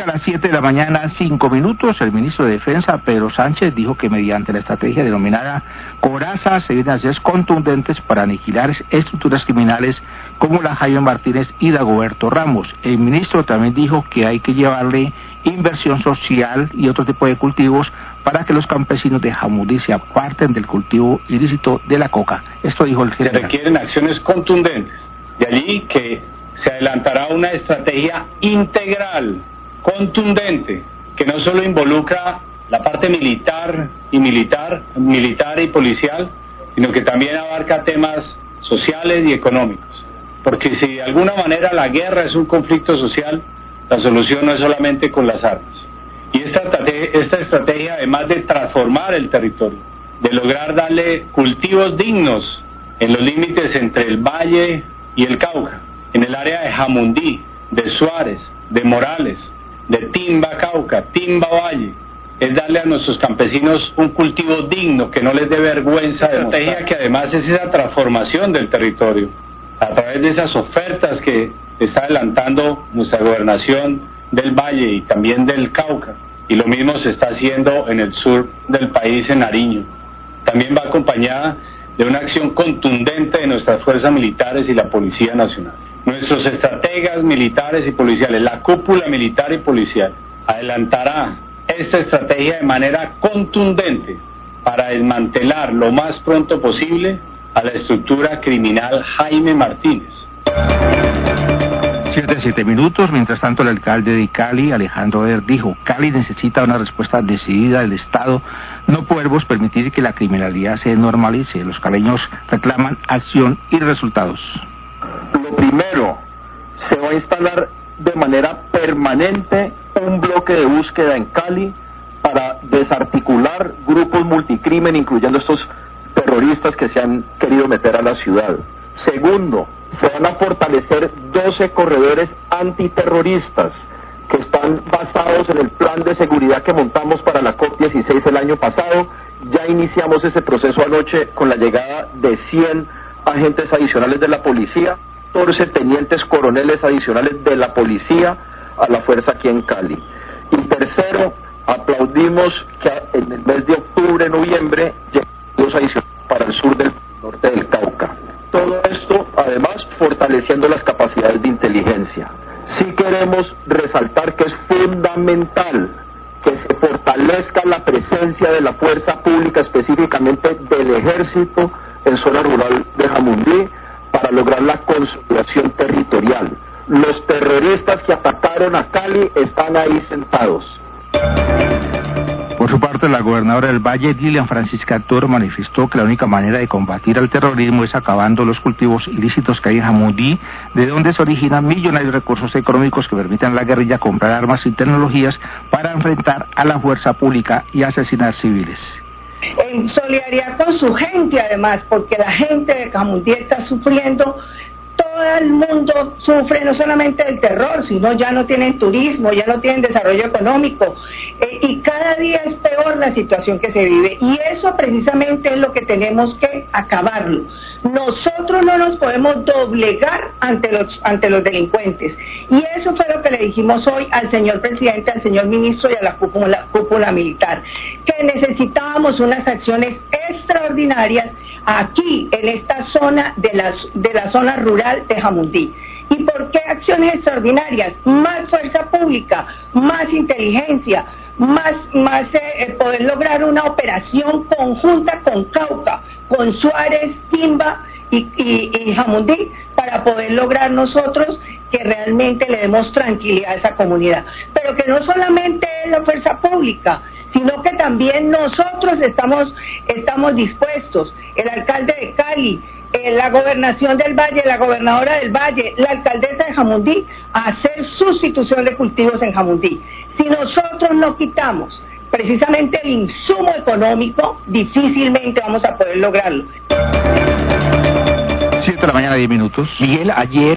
a las 7 de la mañana, 5 minutos, el ministro de Defensa, Pedro Sánchez, dijo que mediante la estrategia denominada Coraza se vienen acciones contundentes para aniquilar estructuras criminales como la Jaime Martínez y Dagoberto Ramos. El ministro también dijo que hay que llevarle inversión social y otro tipo de cultivos para que los campesinos de Jamundí se aparten del cultivo ilícito de la coca. Esto dijo el general. Se requieren acciones contundentes. De allí que se adelantará una estrategia integral, contundente, que no solo involucra la parte militar y policial, sino que también abarca temas sociales y económicos. Porque si de alguna manera la guerra es un conflicto social, la solución no es solamente con las armas. Y esta estrategia, además de transformar el territorio, de lograr darle cultivos dignos en los límites entre el Valle y el Cauca, en el área de Jamundí, de Suárez, de Morales, de Timba Cauca, Timba Valle, es darle a nuestros campesinos un cultivo digno que no les dé vergüenza de mostrar. Estrategia que además es esa transformación del territorio, a través de esas ofertas que está adelantando nuestra gobernación del Valle y también del Cauca, y lo mismo se está haciendo en el sur del país, en Nariño. También va acompañada de una acción contundente de nuestras fuerzas militares y la Policía Nacional. Nuestros estrategas militares y policiales, la cúpula militar y policial, adelantará esta estrategia de manera contundente para desmantelar lo más pronto posible a la estructura criminal Jaime Martínez. 7 minutos. Mientras tanto, el alcalde de Cali, Alejandro Eder, dijo: Cali necesita una respuesta decidida del Estado. No podemos permitir que la criminalidad se normalice. Los caleños reclaman acción y resultados. Lo primero, se va a instalar de manera permanente un bloque de búsqueda en Cali para desarticular grupos multicrimen, incluyendo estos terroristas que se han querido meter a la ciudad. Segundo, se van a fortalecer 12 corredores antiterroristas que están basados en el plan de seguridad que montamos para la COP16 el año pasado. Ya iniciamos ese proceso anoche con la llegada de 100 agentes adicionales de la policía, 14 tenientes coroneles adicionales de la policía a la fuerza aquí en Cali. Y tercero, aplaudimos que en el mes de octubre, noviembre, llegamos adicionales para el sur del norte del Cauca. Todo esto, además, fortaleciendo las capacidades de inteligencia. Sí queremos resaltar que es fundamental que se fortalezca la presencia de la fuerza pública, específicamente del ejército, en zona rural de Jamundí, para lograr la consolidación territorial. Los terroristas que atacaron a Cali están ahí sentados. Por su parte, la gobernadora del Valle, Dilian Francisca Toro, manifestó que la única manera de combatir al terrorismo es acabando los cultivos ilícitos que hay en Jamundí, de donde se originan millonarios recursos económicos que permiten a la guerrilla comprar armas y tecnologías para enfrentar a la fuerza pública y asesinar civiles. En solidaridad con su gente, además, porque la gente de Jamundí está sufriendo. Todo el mundo sufre no solamente del terror, sino ya no tienen turismo, ya no tienen desarrollo económico, y cada día es peor la situación que se vive, y eso precisamente es lo que tenemos que acabarlo. Nosotros no nos podemos doblegar ante los delincuentes, y eso fue lo que le dijimos hoy al señor presidente, al señor ministro y a la cúpula militar, que necesitábamos unas acciones extraordinarias aquí en esta zona de la zona rural de Jamundí. ¿Y por qué acciones extraordinarias? Más fuerza pública, más inteligencia, más poder lograr una operación conjunta con Cauca, con Suárez, Timba y Jamundí, para poder lograr nosotros que realmente le demos tranquilidad a esa comunidad. Pero que no solamente es la fuerza pública, sino que también nosotros estamos dispuestos, el alcalde de Cali, la gobernación del Valle, la gobernadora del Valle, la alcaldesa de Jamundí, a hacer sustitución de cultivos en Jamundí. Si nosotros no quitamos precisamente el insumo económico, difícilmente vamos a poder lograrlo. 7 de la mañana, 10 minutos. Miguel, ayer